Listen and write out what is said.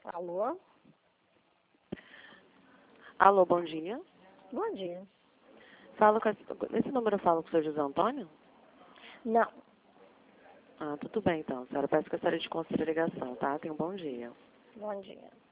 Alô? Alô, bom dia. Bom dia. Nesse número eu falo com o senhor José Antônio? Não. Ah, tudo bem então, senhora. Peço que a senhora desconsidere a ligação, tá? Tenha um bom dia. Bom dia.